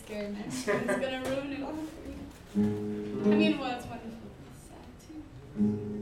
scary man. He's gonna ruin it all for you. I mean, well, it's wonderful. It's sad too.